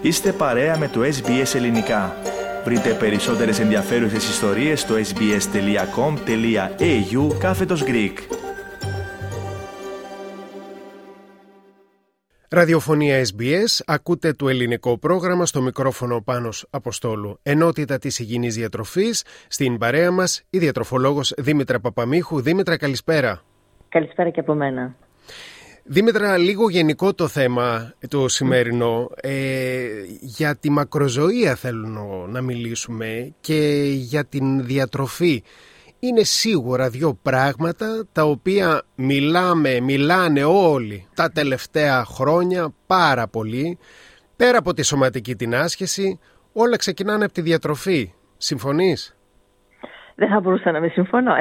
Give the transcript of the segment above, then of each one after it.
Είστε παρέα με το SBS Ελληνικά. Βρείτε περισσότερες ενδιαφέρουσες ιστορίες στο sbs.com.au/Greek. Ραδιοφωνία SBS, ακούτε το ελληνικό πρόγραμμα, στο μικρόφωνο Πάνος Αποστόλου. Ενότητα της υγιεινής διατροφής, στην παρέα μας η διατροφολόγος Δήμητρα Παπαμίχου. Δήμητρα, καλησπέρα. Καλησπέρα και από μένα. Δήμητρα, λίγο γενικό το θέμα το σημερινό. Για τη μακροζωία θέλω να μιλήσουμε και για την διατροφή. Είναι σίγουρα δύο πράγματα τα οποία μιλάνε όλοι τα τελευταία χρόνια πάρα πολύ. Πέρα από τη σωματική την άσκηση, όλα ξεκινάνε από τη διατροφή. Συμφωνείς? Δεν θα μπορούσα να μην συμφωνώ.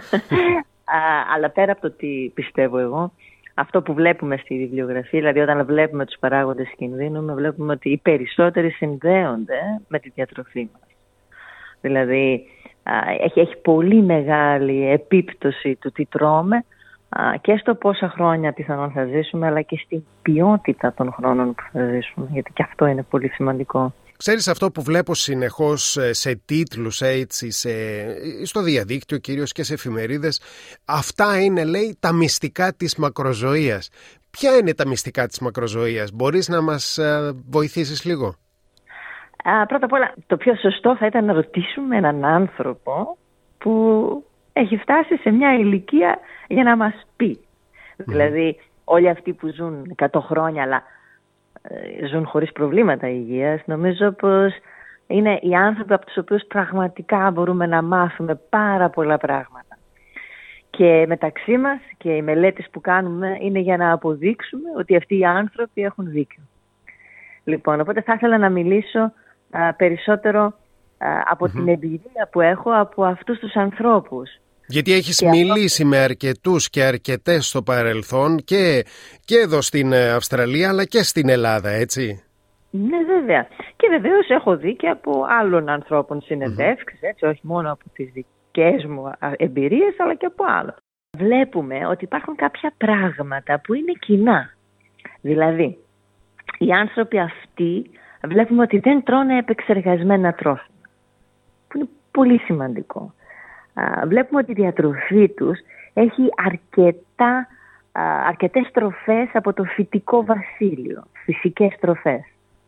Αλλά πέρα από το τι πιστεύω εγώ, αυτό που βλέπουμε στη βιβλιογραφία, δηλαδή όταν βλέπουμε τους παράγοντες κινδύνου, βλέπουμε ότι οι περισσότεροι συνδέονται με τη διατροφή μας. Δηλαδή έχει πολύ μεγάλη επίπτωση του τι τρώμε και στο πόσα χρόνια πιθανόν θα ζήσουμε, αλλά και στην ποιότητα των χρόνων που θα ζήσουμε, γιατί και αυτό είναι πολύ σημαντικό. Ξέρεις, αυτό που βλέπω συνεχώς σε τίτλους, έτσι, στο διαδίκτυο κυρίως και σε εφημερίδες, αυτά είναι, λέει, τα μυστικά της μακροζωίας. Ποια είναι τα μυστικά της μακροζωίας? Μπορείς να μας βοηθήσεις λίγο? Πρώτα απ' όλα, το πιο σωστό θα ήταν να ρωτήσουμε έναν άνθρωπο που έχει φτάσει σε μια ηλικία για να μας πει. Δηλαδή, όλοι αυτοί που ζουν 100 χρόνια αλλά ζουν χωρίς προβλήματα υγείας, νομίζω πως είναι οι άνθρωποι από τους οποίους πραγματικά μπορούμε να μάθουμε πάρα πολλά πράγματα. Και μεταξύ μας και οι μελέτες που κάνουμε είναι για να αποδείξουμε ότι αυτοί οι άνθρωποι έχουν δίκιο. Λοιπόν, οπότε θα ήθελα να μιλήσω περισσότερο από την εμπειρία που έχω από αυτούς τους ανθρώπους. Γιατί έχεις μιλήσει με αρκετούς και αρκετές στο παρελθόν και εδώ στην Αυστραλία αλλά και στην Ελλάδα, έτσι? Ναι, βέβαια. Και βεβαίως έχω δει και από άλλων ανθρώπων συνεντεύξεις, έτσι, όχι μόνο από τις δικές μου εμπειρίες αλλά και από άλλων. Βλέπουμε ότι υπάρχουν κάποια πράγματα που είναι κοινά. Δηλαδή, οι άνθρωποι αυτοί βλέπουμε ότι δεν τρώνε επεξεργασμένα τρόφιμα, που είναι πολύ σημαντικό. Βλέπουμε ότι η διατροφή τους έχει αρκετές τροφές από το φυτικό βασίλειο, φυσικές τροφές.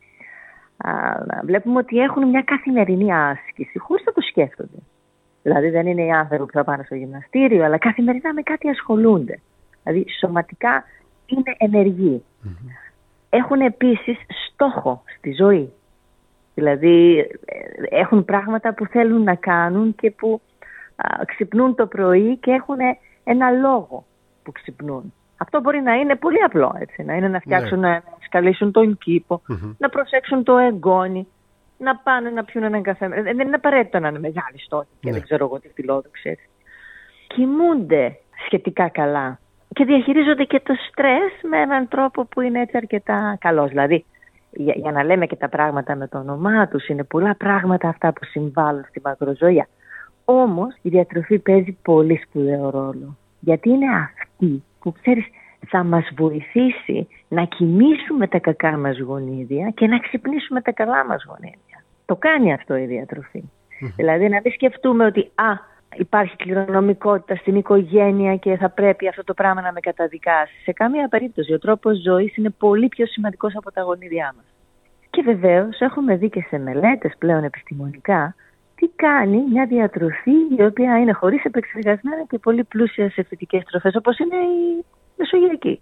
Βλέπουμε ότι έχουν μια καθημερινή άσκηση, χωρίς να το σκέφτονται. Δηλαδή δεν είναι οι άνθρωποι που θα πάνε στο γυμναστήριο, αλλά καθημερινά με κάτι ασχολούνται. Δηλαδή σωματικά είναι ενεργοί. Έχουν επίσης στόχο στη ζωή. Δηλαδή έχουν πράγματα που θέλουν να κάνουν και που ξυπνούν το πρωί και έχουν ένα λόγο που ξυπνούν. Αυτό μπορεί να είναι πολύ απλό, έτσι, να είναι να φτιάξουν, να σκαλίσουν τον κήπο, να προσέξουν το εγγόνι, να πάνε να πιούν έναν καφέ. Δεν είναι απαραίτητο να είναι μεγάλοι στόχοι και δεν ξέρω εγώ τι φιλόδοξοι. Κοιμούνται σχετικά καλά και διαχειρίζονται και το στρες με έναν τρόπο που είναι έτσι αρκετά καλός. Δηλαδή, για να λέμε και τα πράγματα με το όνομά τους, είναι πολλά πράγματα αυτά που συμβάλλουν στη μακροζωία. Όμως η διατροφή παίζει πολύ σπουδαίο ρόλο. Γιατί είναι αυτή που, ξέρεις, θα μας βοηθήσει να κοιμήσουμε τα κακά μας γονίδια και να ξυπνήσουμε τα καλά μας γονίδια. Το κάνει αυτό η διατροφή. Δηλαδή να μην σκεφτούμε ότι υπάρχει κληρονομικότητα στην οικογένεια και θα πρέπει αυτό το πράγμα να με καταδικάσει. Σε καμία περίπτωση. Ο τρόπος ζωής είναι πολύ πιο σημαντικός από τα γονίδια μας. Και βεβαίως έχουμε δει και σε μελέτες πλέον επιστημονικά τι κάνει μια διατροφή η οποία είναι χωρίς επεξεργασμένα και πολύ πλούσια σε φυτικές τροφές, όπως είναι η μεσογειακή.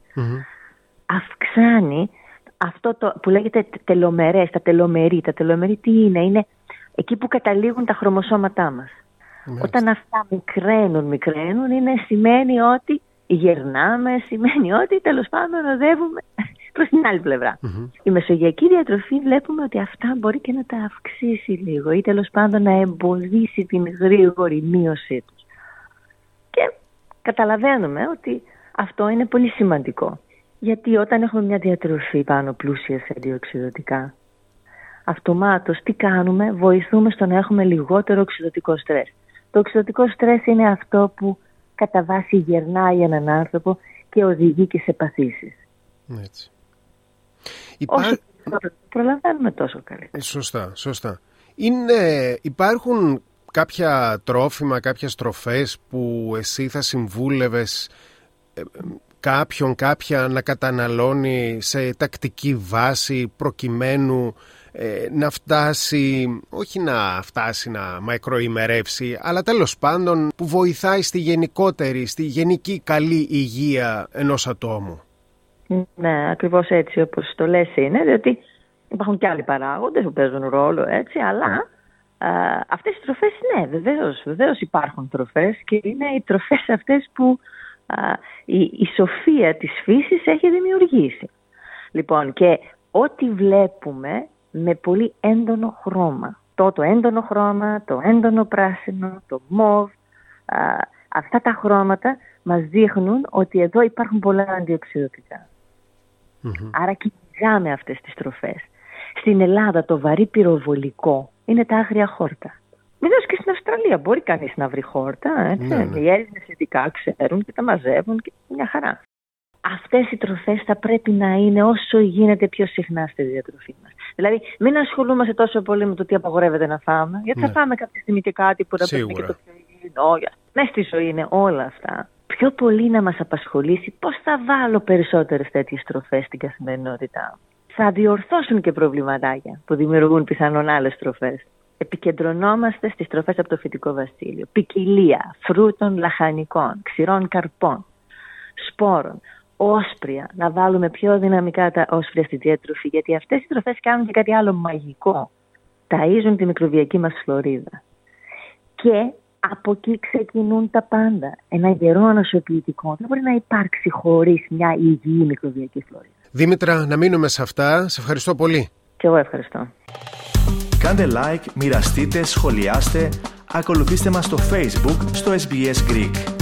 Αυξάνει αυτό το που λέγεται τελομερές, τα τελομερή. Τα τελομερή τι είναι? Είναι εκεί που καταλήγουν τα χρωμοσώματά μας. Όταν αυτά μικραίνουν, σημαίνει ότι γερνάμε, σημαίνει ότι τέλος πάντων οδεύουμε προς την άλλη πλευρά. Η μεσογειακή διατροφή βλέπουμε ότι αυτά μπορεί και να τα αυξήσει λίγο ή τέλος πάντων να εμποδίσει την γρήγορη μείωσή τους. Και καταλαβαίνουμε ότι αυτό είναι πολύ σημαντικό. Γιατί όταν έχουμε μια διατροφή πάνω πλούσια σε αντιοξυδωτικά, αυτομάτως τι κάνουμε? Βοηθούμε στο να έχουμε λιγότερο οξυδωτικό στρες. Το οξυδωτικό στρες είναι αυτό που κατά βάση γερνάει έναν άνθρωπο και οδηγεί και σε παθήσεις. Έτσι. προλαβαίνουμε τόσο καλύτερα. Σωστά. Υπάρχουν κάποια τρόφιμα, κάποιες τροφές που εσύ θα συμβούλευες κάποια να καταναλώνει σε τακτική βάση προκειμένου να φτάσει, όχι να φτάσει να μακροημερεύσει, αλλά τέλος πάντων που βοηθάει στη γενική καλή υγεία ενός ατόμου? Ναι, ακριβώς έτσι όπως το λες είναι, διότι υπάρχουν και άλλοι παράγοντες που παίζουν ρόλο, έτσι, αλλά αυτές οι τροφές, ναι, βεβαίως υπάρχουν τροφές και είναι οι τροφές αυτές που η σοφία της φύσης έχει δημιουργήσει. Λοιπόν, και ό,τι βλέπουμε με πολύ έντονο χρώμα, το έντονο χρώμα, το έντονο πράσινο, το μοβ, αυτά τα χρώματα μας δείχνουν ότι εδώ υπάρχουν πολλά αντιοξυδοτικά. Άρα κυνηγάμε αυτές τις τροφές. Στην Ελλάδα το βαρύ πυροβολικό είναι τα άγρια χόρτα. Βεβαίως και στην Αυστραλία μπορεί κανείς να βρει χόρτα, έτσι. Ναι. Οι Έλληνες ειδικά ξέρουν και τα μαζεύουν και μια χαρά. Αυτές οι τροφές θα πρέπει να είναι όσο γίνεται πιο συχνά στη διατροφή μας. Δηλαδή μην ασχολούμαστε τόσο πολύ με το τι απαγορεύεται να φάμε, γιατί θα φάμε κάποια στιγμή και κάτι που να πρέπει και το πιο υγιεινό. Μέσα στη ζωή είναι όλα αυτά. Πιο πολύ να μας απασχολήσει πώς θα βάλω περισσότερες τέτοιες τροφές στην καθημερινότητά μου. Θα διορθώσουν και προβληματάκια που δημιουργούν πιθανόν άλλες τροφές. Επικεντρωνόμαστε στις τροφές από το φυτικό βασίλειο. Ποικιλία φρούτων, λαχανικών, ξηρών καρπών, σπόρων, όσπρια. Να βάλουμε πιο δυναμικά τα όσπρια στη διατροφή, γιατί αυτές οι τροφές κάνουν και κάτι άλλο μαγικό. Ταΐζουν τη μικροβιακή μας φλωρίδα. Και από εκεί ξεκινούν τα πάντα. Ένα γερό ανοσοποιητικό δεν μπορεί να υπάρξει χωρίς μια υγιή μικροβιακή φλωρίδα. Δήμητρα, να μείνουμε σε αυτά. Σε ευχαριστώ πολύ. Και εγώ ευχαριστώ. Κάντε like, μοιραστείτε, σχολιάστε, ακολουθήστε μας στο Facebook, στο SBS Greek.